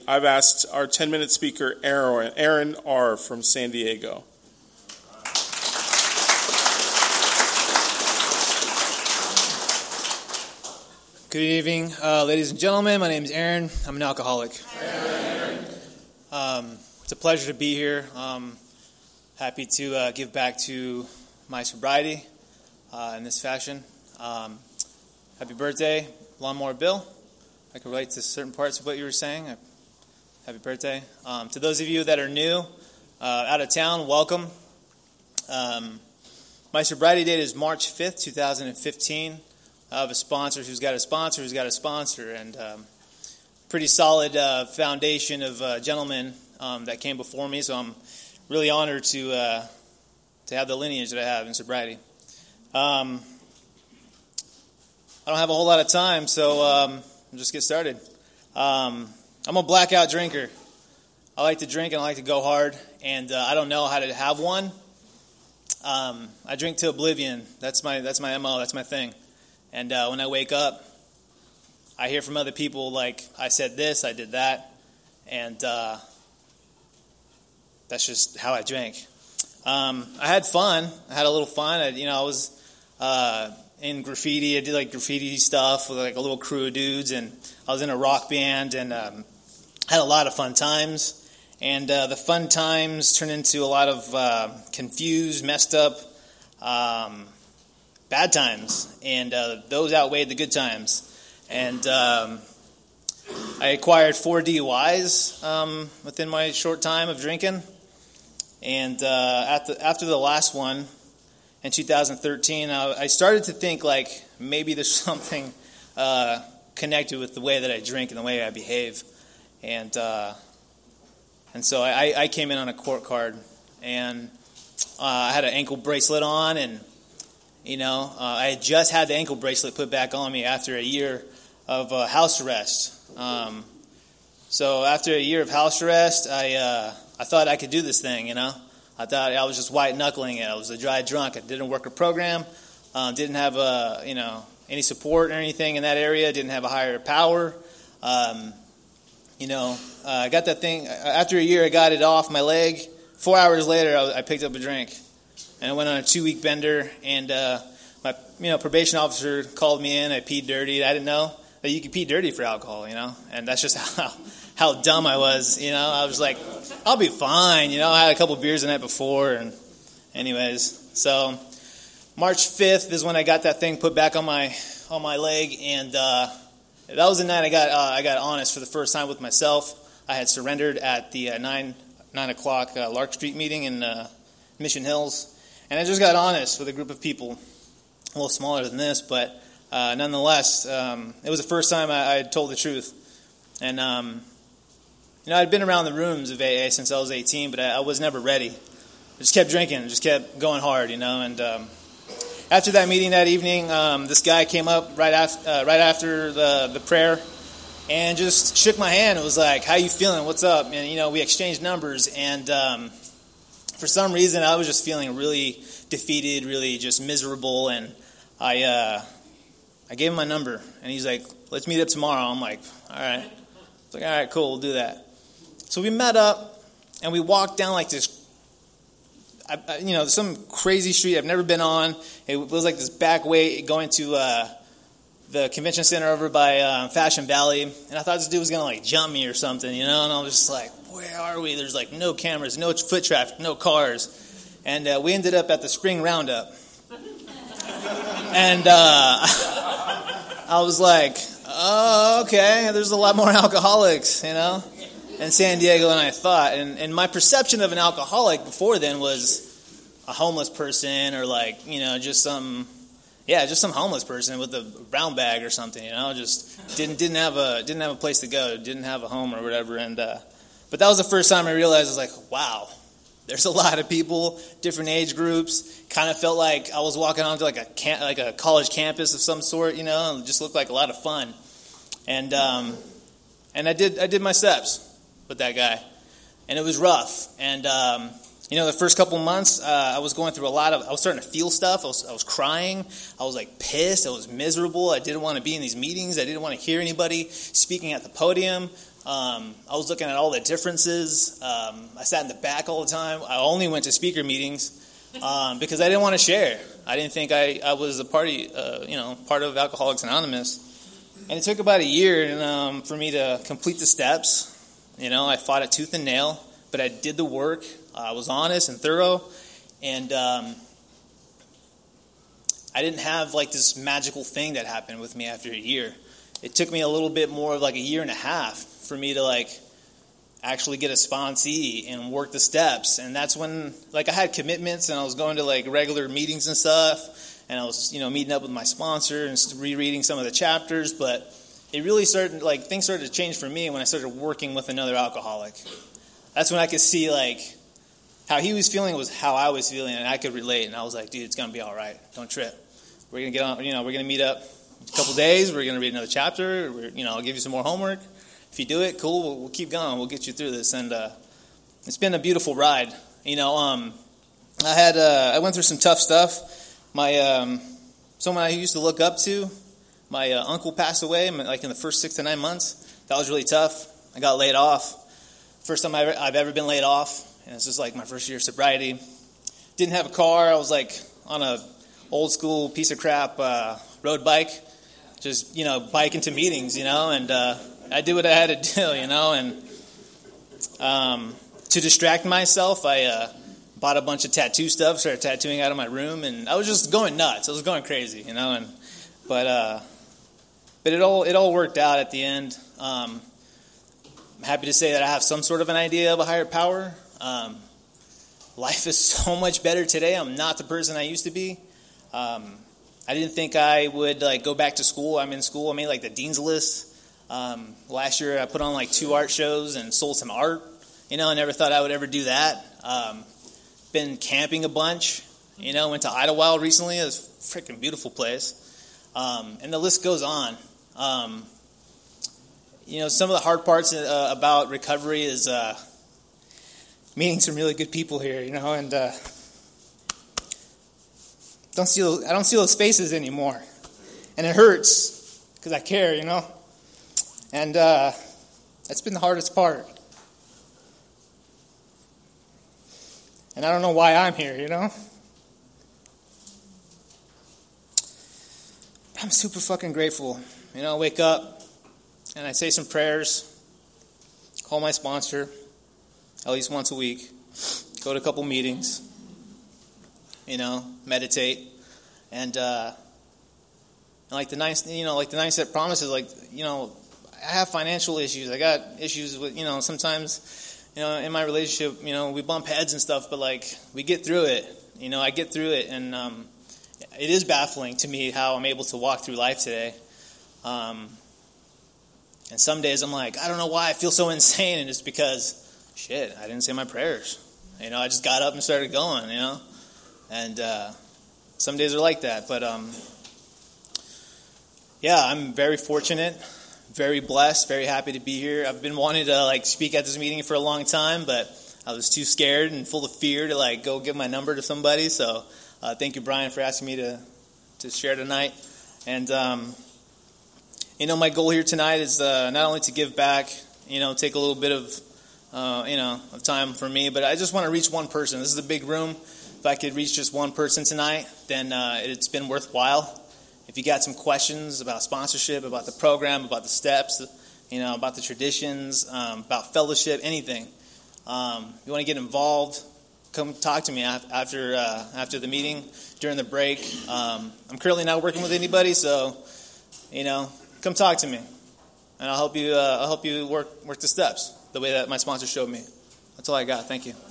I've asked our 10-minute speaker, Aaron R. from San Diego. Good evening, ladies and gentlemen. My name is Aaron. I'm an alcoholic. It's a pleasure to be here. Happy to give back to my sobriety in this fashion. Happy birthday, Lawnmower Bill. I can relate to certain parts of what you were saying. Happy birthday. To those of you that are new, out of town, welcome. My sobriety date is March 5th, 2015. I have a sponsor who's got a sponsor who's got a sponsor, and pretty solid foundation of gentlemen that came before me, so I'm really honored to have the lineage that I have in sobriety. I don't have a whole lot of time, so I'll just get started. I'm a blackout drinker. I like to drink and I like to go hard, and I don't know how to have one. I drink to oblivion. That's my MO. That's my thing. And when I wake up, I hear from other people like, I said this, I did that, and that's just how I drink. I had fun. I had a little fun. I was in graffiti. I did like graffiti stuff with like a little crew of dudes, and I was in a rock band, and had a lot of fun times. And the fun times turned into a lot of confused, messed up, bad times, and those outweighed the good times. And I acquired 4 DUIs within my short time of drinking. And after the last one in 2013, I started to think like maybe there's something connected with the way that I drink and the way I behave. And so I came in on a court card, and I had an ankle bracelet on, and I had just had the ankle bracelet put back on me after a year of house arrest. So after a year of house arrest, I thought I could do this thing, I thought I was just white-knuckling it. I was a dry drunk. I didn't work a program, didn't have, any support or anything in that area, didn't have a higher power. I got that thing. After a year, I got it off my leg. 4 hours later, I picked up a drink. And I went on a 2-week bender, and my probation officer called me in. I peed dirty. I didn't know that you could pee dirty for alcohol, and that's just how dumb I was. I was like, I'll be fine. I had a couple beers the night before, and anyways, so March 5th is when I got that thing put back on my leg, and that was the night I got honest for the first time with myself. I had surrendered at the 9 o'clock Lark Street meeting in Mission Hills. And I just got honest with a group of people, a little smaller than this, but nonetheless, it was the first time I had told the truth. And, I'd been around the rooms of AA since I was 18, but I was never ready. I just kept drinking, just kept going hard, and after that meeting that evening, this guy came up right after the prayer and just shook my hand. It was like, how you feeling? What's up? And, we exchanged numbers, and for some reason, I was just feeling really defeated, really just miserable, and I gave him my number, and he's like, let's meet up tomorrow. I'm like, all right. It's like, all right, cool, we'll do that. So we met up, and we walked down like this, some crazy street I've never been on. It was like this back way going to the convention center over by Fashion Valley, and I thought this dude was going to like jump me or something, and I was just like, where are we? There's like no cameras, no foot traffic, no cars. And we ended up at the Spring Roundup. And I was like, oh, okay, there's a lot more alcoholics, in San Diego than I thought. And my perception of an alcoholic before then was a homeless person or like, just some homeless person with a brown bag or something, just didn't have a place to go, didn't have a home or whatever. And but that was the first time I realized, I was like, wow, there's a lot of people, different age groups. Kind of felt like I was walking onto like a college campus of some sort, and it just looked like a lot of fun. And I did my steps with that guy, and it was rough. And the first couple months, I was going through I was starting to feel stuff. I was crying. I was like pissed. I was miserable. I didn't want to be in these meetings. I didn't want to hear anybody speaking at the podium. I was looking at all the differences. I sat in the back all the time. I only went to speaker meetings because I didn't want to share. I didn't think I was a part of Alcoholics Anonymous. And it took about a year for me to complete the steps. I fought it tooth and nail, but I did the work. I was honest and thorough, and I didn't have like this magical thing that happened with me after a year. It took me a little bit more of like a year and a half for me to like actually get a sponsee and work the steps. And that's when like I had commitments and I was going to like regular meetings and stuff. And I was, meeting up with my sponsor and rereading some of the chapters. But it really started, like things started to change for me when I started working with another alcoholic. That's when I could see like how he was feeling was how I was feeling, and I could relate. And I was like, dude, it's going to be all right. Don't trip. We're going to get on, we're going to meet up in a couple days. We're going to read another chapter. I'll give you some more homework. If you do it, cool. We'll keep going. We'll get you through this. And it's been a beautiful ride. I went through some tough stuff. Someone I used to look up to, my uncle passed away like in the first 6 to 9 months. That was really tough. I got laid off. First time I've ever been laid off. And it's just like my first year of sobriety. Didn't have a car. I was like on a old school piece of crap road bike. Just, biking to meetings, and I did what I had to do, and to distract myself, I bought a bunch of tattoo stuff, started tattooing out of my room, and I was just going nuts. I was going crazy, but it all worked out at the end. I'm happy to say that I have some sort of an idea of a higher power. Life is so much better today. I'm not the person I used to be. I didn't think I would like go back to school. I'm in school. I made like the dean's list. Last year I put on like 2 art shows and sold some art. I never thought I would ever do that. Been camping a bunch. Went to Idlewild recently. It was a freaking beautiful place. And the list goes on. Some of the hard parts about recovery is meeting some really good people here, and I don't see those faces anymore. And it hurts because I care, And that's been the hardest part. And I don't know why I'm here, I'm super fucking grateful. I wake up and I say some prayers, call my sponsor at least once a week, go to a couple meetings, meditate, and like the 9-step promises, I have financial issues. I got issues with, sometimes, in my relationship, we bump heads and stuff, but we get through it. I get through it, and it is baffling to me how I'm able to walk through life today. And some days I'm like, I don't know why I feel so insane, and it's because, shit, I didn't say my prayers. I just got up and started going, And some days are like that, but I'm very fortunate. Very blessed, very happy to be here. I've been wanting to speak at this meeting for a long time, but I was too scared and full of fear to go give my number to somebody. So thank you, Brian, for asking me to share tonight. And my goal here tonight is not only to give back, take a little bit of of time for me, but I just want to reach one person. This is a big room. If I could reach just one person tonight, then it's been worthwhile. If you got some questions about sponsorship, about the program, about the steps, about the traditions, about fellowship, anything, you want to get involved, come talk to me after the meeting, during the break. I'm currently not working with anybody, so come talk to me, and I'll help you work the steps the way that my sponsor showed me. That's all I got. Thank you.